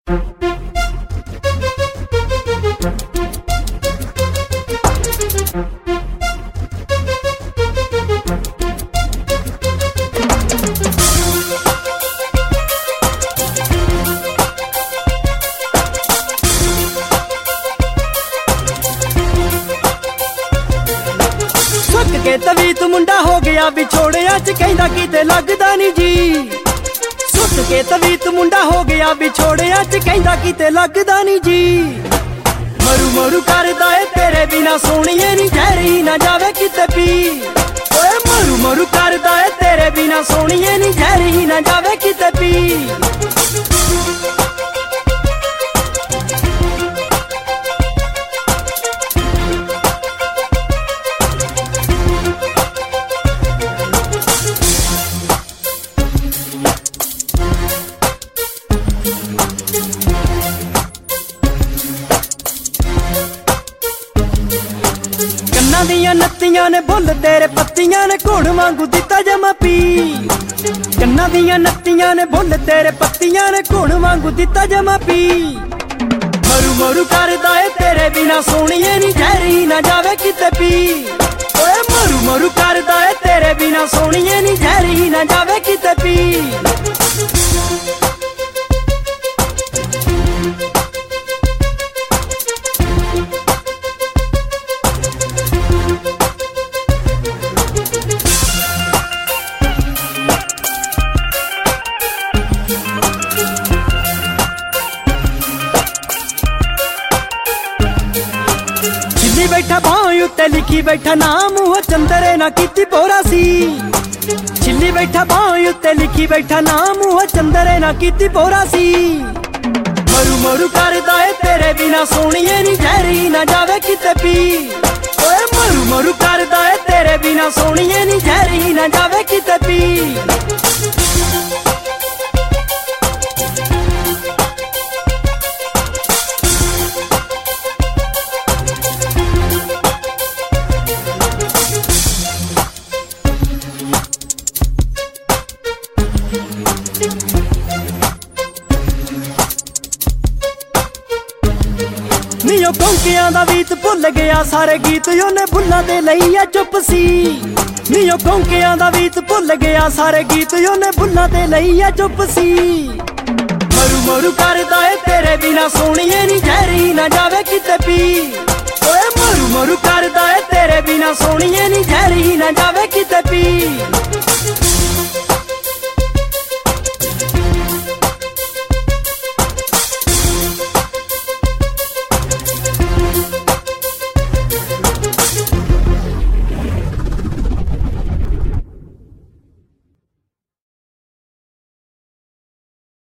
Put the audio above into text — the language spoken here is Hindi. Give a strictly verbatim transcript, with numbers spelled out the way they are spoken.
के तवीत मुंडा हो गया विछोड़िया च कहंदा किते लगदा नी जी। सुट के तवीत मुंडा हो गया विछोड़िया च कहंदा किते लगदा नी जी। मरू मरू करदा ए तेरे बिना सोहणिए नी जहरी ना जावे किते पी। ओए मरू मरू करदा ए तेरे बिना सोहणिए नी जहरी ना जावे किते पी। कन्ना दियां नत्तियां ने बुल तेरे पत्तियां ने घुड़ वांगू दिता जमा पी। कन्ना दियां नत्तियां ने बुल तेरे पत्तियां ने घुड़ वांगू दिता जमा पी। मरू मरू करदा ए तेरे बिना सोहणिए नी जहरी ना जावे किते पी। ओए मरू मरू करदा ए तेरे बिना सोहणिए नी जहरी ना जावे किते पी। बैठा बाहों उत्ते लिखी बैठा नाम वो चंदरे ना कीती पोरा सी। छिल्ली बैठा बाहों उत्ते लिखी बैठा नाम वो चंदरे ना कीती पोरा सी। मरू मरू करदा ए तेरे बिना सोहणिए नी जहरी ना जावे किते पी। ओए मरू मरू करदा ए तेरे बिना सोहणिए नी जहरी ना जावे किते पी। नीओ कौंकियां दा बीत भुल गया सारे गीत ओने भुल्लां दे लईया चुप सी। नीओ कौंकियां दा बीत भुल गया सारे गीत ओने भुल्लां दे लईया चुप सी। मरू मरू करदा ए तेरे बिना सोहणिए नी जहरी ना जावे किते पी। ओए मरू मरू करदा ए तेरे बिना सोहणिए नी जहरी ना जावे किते पी।